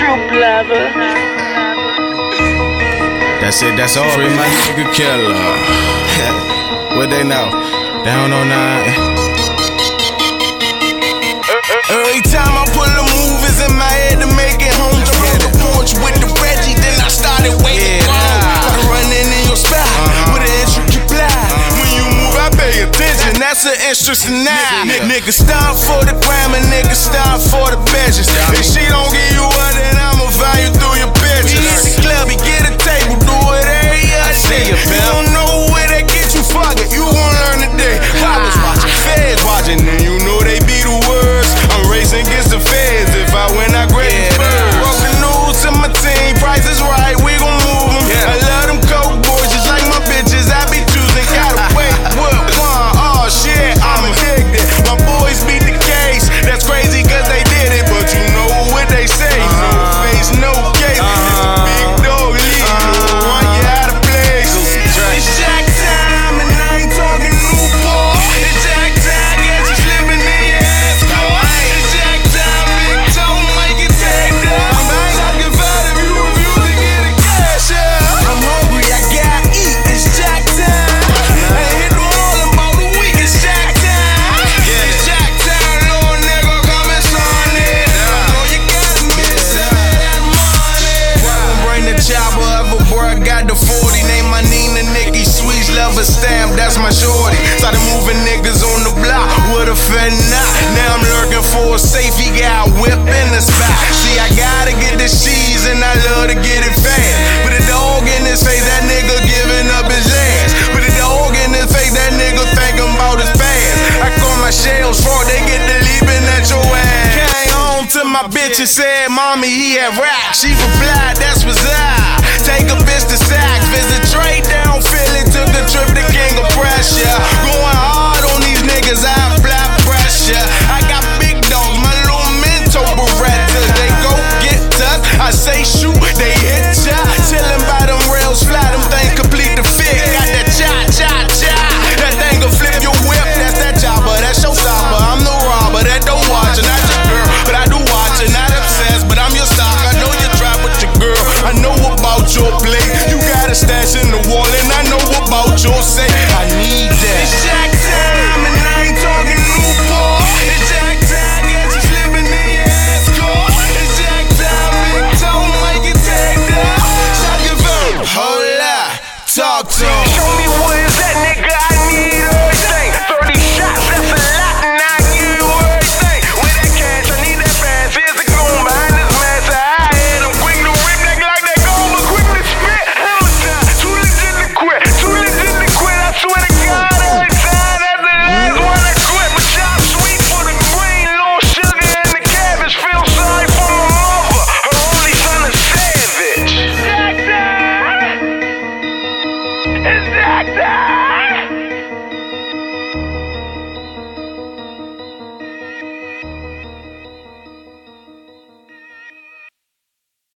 Fruit lover. That's it, that's all. Free my nigga Killer. What they know? Down on 9. Every time I pull the movies in my head to make it home, jump on the porch with the Reggie, then I started waiting. I'm running in your spot with an intricate fly. When you move, I pay attention. That's an interest in that. Niggas stop for the gram and niggas stop for the bitches. If she don't give you one, then I'ma value through your bitches. Hit the club, you get a table, do it every day. You don't know where they get you, fuck it, you gon' learn today. I was watching feds watching, and you know they be the worst. I'm racing against the feds, if I win, I grab the birds. Broke the news to my team, price is right, we gon' move them. I love them coke boys, just like my bitches, I be choosing. Gotta wait, what, oh shit, I'm addicted. My boys beat the case, that's crazy cause they did it, but you know what they say, no face, no case. It's a big dog league, run you out of place. It's Jack time and I ain't talking Newport. It's Jack time, guess you slipping in your ass. It's Jack time, big toe, make it take down. I'm talking about if you refuse to get a cash out. I'm hungry, I gotta eat, it's Jack time. I hit them all in about a week, it's Jack time. It's Jack time, little nigga, come and sign it. I know you gotta miss that money. Bring the chopper up, a boy, got the 40. Name my Nina, Nikki, Sweet Lover Stamp, that's my shorty. Started moving niggas on the block with a fed knot. Now I'm lurking for a safe, he got whip in the spot. See, I gotta get the cheese and I love to get it fast. Put a dog in his face, that nigga giving up his ass. Put a dog in his face, that nigga thinking about his past. I call my shells fraud, they get the leaping at your ass. Came home to my bitch and said, mommy, he had rap. She replied, that's what's up. Take a bitch to Saks, visit trade down Philly, took a trip to King of Pressure. Going hard on these niggas, I apply pressure. I got big dogs, my little mental Berettas. They go get us, I say shoot, they hit ya. Chillin' by them rails, fly, them things complete the fit. Got that cha-cha-cha, that thing will flip your whip. That's that chopper, that's your stopper. I'm the robber, that don't watch her, not your girl, but I do watch her. Not obsessed, but I'm your stock. I know you trap with your girl, I know about your play.